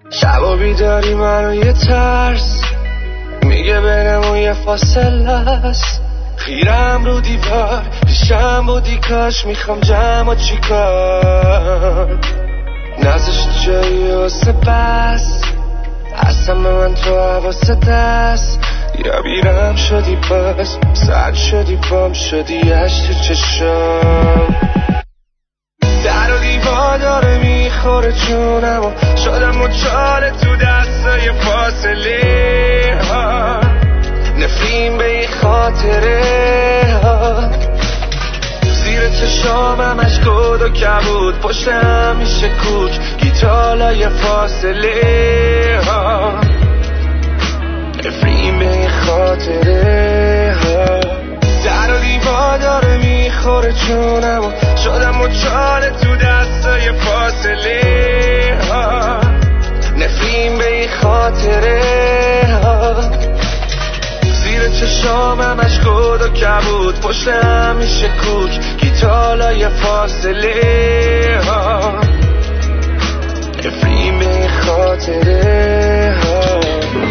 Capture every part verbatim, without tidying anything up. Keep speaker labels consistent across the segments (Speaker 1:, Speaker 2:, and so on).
Speaker 1: شبا بیداری منو یه ترس میگه بینمون یه فاصله است، خیرم رو دیوار پیشم بودی کاش میخوام جمع چیکار نزشت جایی واسه بس هستم به من تو حواست دست یا بیرم شدی پس سرد شدی بام شدی عشق چشم در و دیوار داره میخوره جونم و شدم مچاله تو دستای فاصله ها نفرین به این خاطره ها زیر چشام همش گود و کبود پشتم میشه کوک گیتالای فاصله ها نفرین به این خاطره ها در و دیوار داره میخوره جونم و شدم مچاله تو دستای فاصله ها نفرین به این خاطره ها زیر چشام همش گود و کبود پشتم میشه کوک گیتالای فاصله ها نفرین به این خاطره ها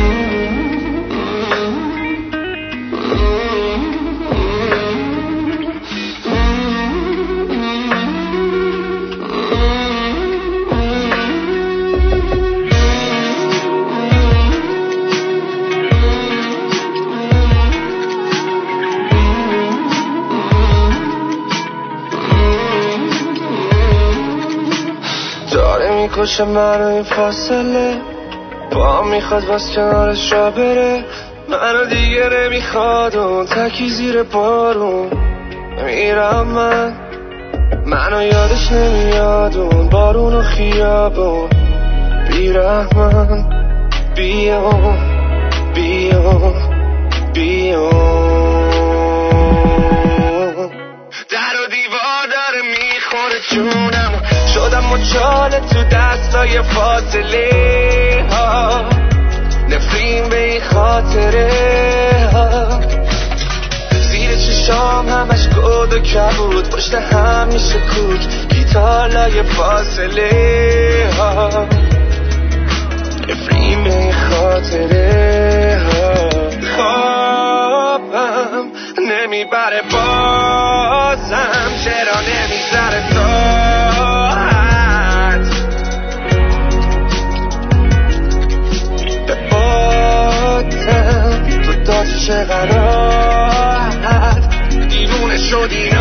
Speaker 1: میکشه منو این فاصله با هم میخواد واس کنارش را بره منو دیگه نمیخواد اون تکی زیر بارون میرم من منو یادش نمیاد اون بارون و خیابون بیرحمن بیام بیام بیام در و دیوار داره میخوره جونم شدم مچاله تو دستای فاصله ها نفرین به این خاطره ها زیر چشام همش گود و کبود پشت هم میشه کوک گیتالای فاصله ها نفرین به این خاطره ها خوابم نمیبره بازم چرا نمیذاره تو چقدر راحت دیوونه شدی